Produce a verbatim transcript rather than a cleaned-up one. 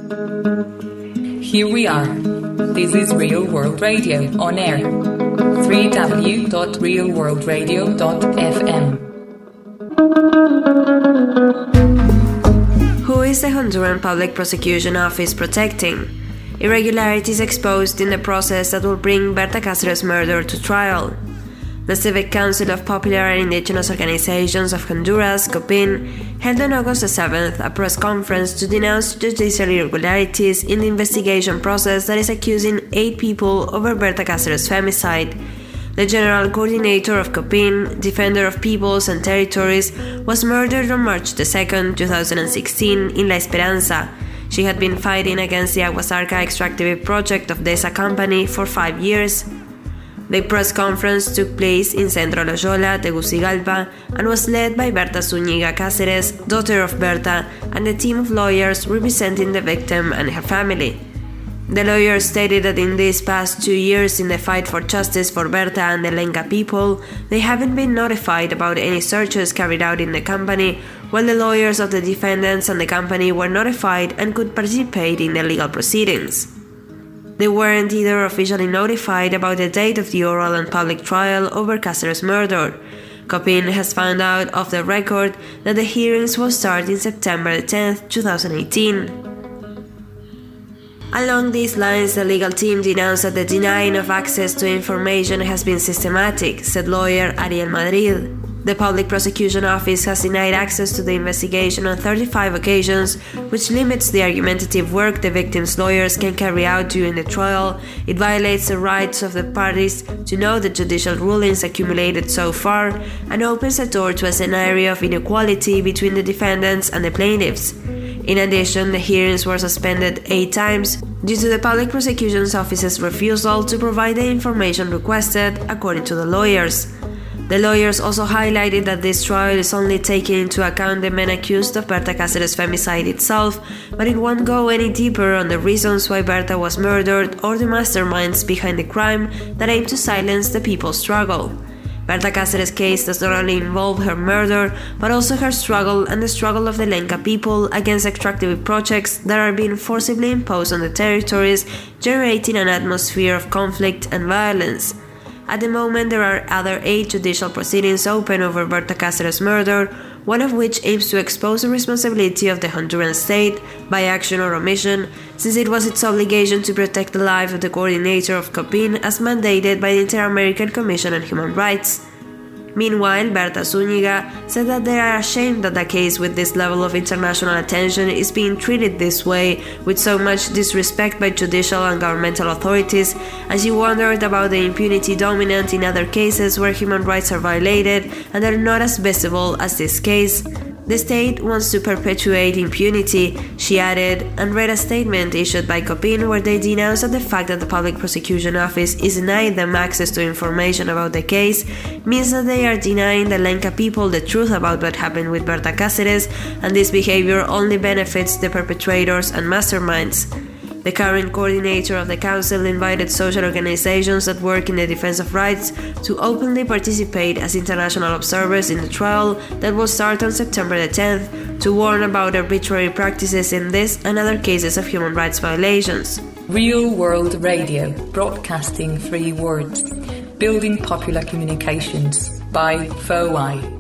Here we are. This is Real World Radio on air. w w w dot real world radio dot f m. Who is the Honduran Public Prosecution Office protecting? Irregularities exposed in the process that will bring Berta Cáceres' murder to trial. The Civic Council of Popular and Indigenous Organizations of Honduras, COPIN, held on August seventh a press conference to denounce judicial irregularities in the investigation process that is accusing eight people over Berta Cáceres' femicide. The General Coordinator of COPIN, Defender of Peoples and Territories, was murdered on March second, twenty sixteen in La Esperanza. She had been fighting against the Aguasarca extractive project of DESA Company for five years. The press conference took place in Centro Loyola, Tegucigalpa, and was led by Berta Zúñiga Cáceres, daughter of Berta, and a team of lawyers representing the victim and her family. The lawyers stated that in these past two years in the fight for justice for Berta and the Lenca people, they haven't been notified about any searches carried out in the company, while the lawyers of the defendants and the company were notified and could participate in the legal proceedings. They weren't either officially notified about the date of the oral and public trial over Cáceres' murder. COPIN has found out off the record that the hearings will start in September tenth, twenty eighteen. Along these lines, the legal team denounced that the denying of access to information has been systematic, said lawyer Ariel Madrid. The Public Prosecution Office has denied access to the investigation on thirty-five occasions, which limits the argumentative work the victims' lawyers can carry out during the trial. It violates the rights of the parties to know the judicial rulings accumulated so far, and opens a door to a scenario of inequality between the defendants and the plaintiffs. In addition, the hearings were suspended eight times due to the Public Prosecution Office's refusal to provide the information requested, according to the lawyers. The lawyers also highlighted that this trial is only taking into account the men accused of Berta Cáceres' femicide itself, but it won't go any deeper on the reasons why Berta was murdered or the masterminds behind the crime that aim to silence the people's struggle. Berta Cáceres' case does not only involve her murder, but also her struggle and the struggle of the Lenca people against extractive projects that are being forcibly imposed on the territories, generating an atmosphere of conflict and violence. At the moment, there are other eight judicial proceedings open over Berta Cáceres' murder, one of which aims to expose the responsibility of the Honduran state, by action or omission, since it was its obligation to protect the life of the coordinator of COPIN as mandated by the Inter-American Commission on Human Rights. Meanwhile, Berta Zúñiga said that they are ashamed that a case with this level of international attention is being treated this way, with so much disrespect by judicial and governmental authorities, and she wondered about the impunity dominant in other cases where human rights are violated and are not as visible as this case. The state wants to perpetuate impunity, she added, and read a statement issued by COPIN where they denounced that the fact that the Public Prosecution Office is denying them access to information about the case means that they are denying the Lenca people the truth about what happened with Berta Cáceres, and this behavior only benefits the perpetrators and masterminds. The current coordinator of the council invited social organizations that work in the defense of rights to openly participate as international observers in the trial that will start on September tenth to warn about arbitrary practices in this and other cases of human rights violations. Real World Radio, broadcasting three words, building popular communications by F O I.